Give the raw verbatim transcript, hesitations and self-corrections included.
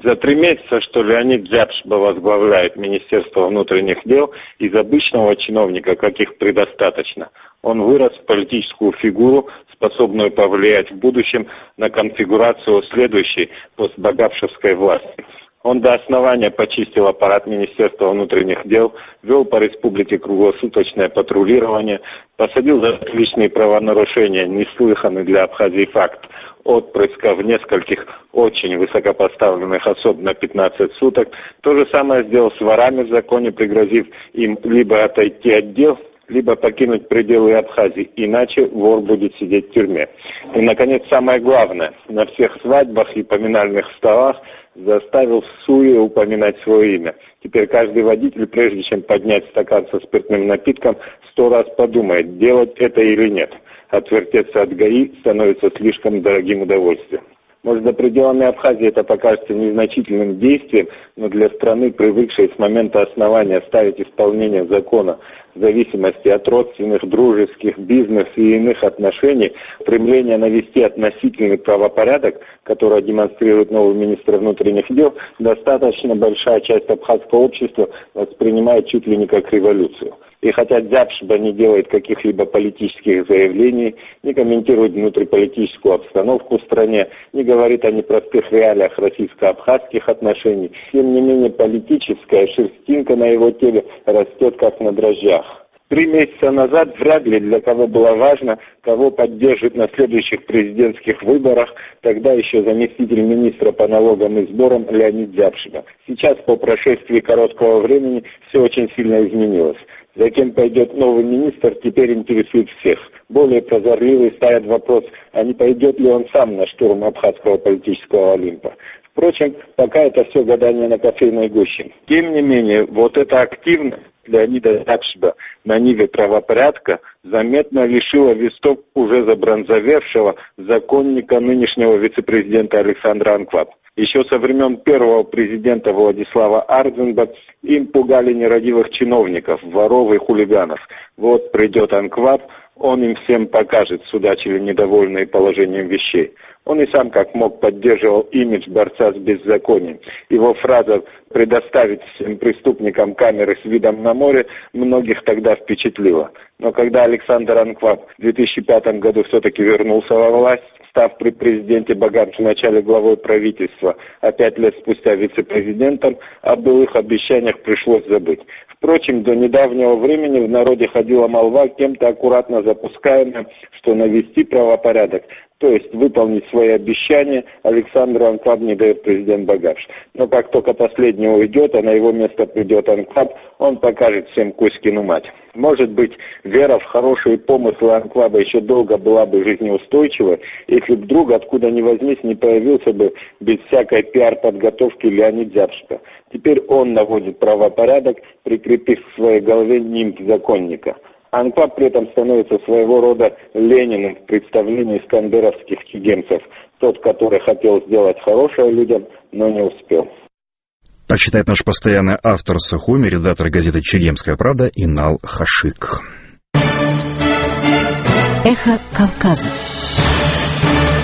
За три месяца, что Леонид Дзябшба возглавляет Министерство внутренних дел, из обычного чиновника, каких предостаточно, он вырос в политическую фигуру, способную повлиять в будущем на конфигурацию следующей постбагавшевской власти. Он до основания почистил аппарат Министерства внутренних дел, вел по республике круглосуточное патрулирование, посадил за личные правонарушения неслыханный для Абхазии факт отпрыска в нескольких очень высокопоставленных особ на пятнадцать суток. То же самое сделал с ворами в законе, пригрозив им либо отойти от дел, либо покинуть пределы Абхазии, иначе вор будет сидеть в тюрьме. И, наконец, самое главное, на всех свадьбах и поминальных столах заставил в суе упоминать свое имя. Теперь каждый водитель, прежде чем поднять стакан со спиртным напитком, сто раз подумает, делать это или нет. Отвертеться от ГАИ становится слишком дорогим удовольствием. Может, за пределами Абхазии это покажется незначительным действием, но для страны, привыкшей с момента основания ставить исполнение закона в зависимости от родственных, дружеских, бизнес и иных отношений, стремление навести относительный правопорядок, которое демонстрирует новый министр внутренних дел, достаточно большая часть абхазского общества воспринимает чуть ли не как революцию. И хотя Дзябшба не делает каких-либо политических заявлений, не комментирует внутриполитическую обстановку в стране, не говорит о непростых реалиях российско-абхазских отношений, тем не менее политическая шерстинка на его теле растет как на дрожжах. Три месяца назад вряд ли для кого было важно, кого поддержит на следующих президентских выборах, тогда еще заместитель министра по налогам и сборам Леонид Дзябшба. Сейчас, по прошествии короткого времени, все очень сильно изменилось. За кем пойдет новый министр, теперь интересует всех. Более прозорливые ставят вопрос, а не пойдет ли он сам на штурм абхазского политического Олимпа. Впрочем, пока это все гадание на кофейной гуще. Тем не менее, вот эта активность Леонида Дзябшба на ниве правопорядка заметно лишила весток уже забронзовевшего законника нынешнего вице-президента Александра Анкваб. Еще со времен первого президента Владислава Ардзинба им пугали нерадивых чиновников, воров и хулиганов. Вот придет Анкваб, он им всем покажет, судачили недовольные положением вещей. Он и сам как мог поддерживал имидж борца с беззаконием. Его фраза «предоставить всем преступникам камеры с видом на море» многих тогда впечатлила. Но когда Александр Анкваб в две тысячи пятом году все-таки вернулся во власть, став при президенте Багамове в начале главой правительства, а пять лет спустя вице-президентом, о былых обещаниях пришлось забыть. Впрочем, до недавнего времени в народе ходила молва, кем-то аккуратно запускаемая, что навести правопорядок, то есть выполнить свои обещания, Александру Анкваб не дает президент Багамов. Но как только последний уйдет, а на его место придет Анкваб, он покажет всем Кузькину мать. Может быть, вера в хорошие помыслы Анкваба еще долго была бы жизнеустойчива, если вдруг, откуда ни возьмись, не появился бы без всякой пиар-подготовки Леонид Дзябшба. Теперь он наводит правопорядок, прикрепив к своей голове нимб законника. Анкваб при этом становится своего рода Лениным в представлении искандеровских чегемцев, тот, который хотел сделать хорошее людям, но не успел. Так считает наш постоянный автор Сухуми, редактор газеты «Чегемская правда» Инал Хашик. Эхо Кавказа.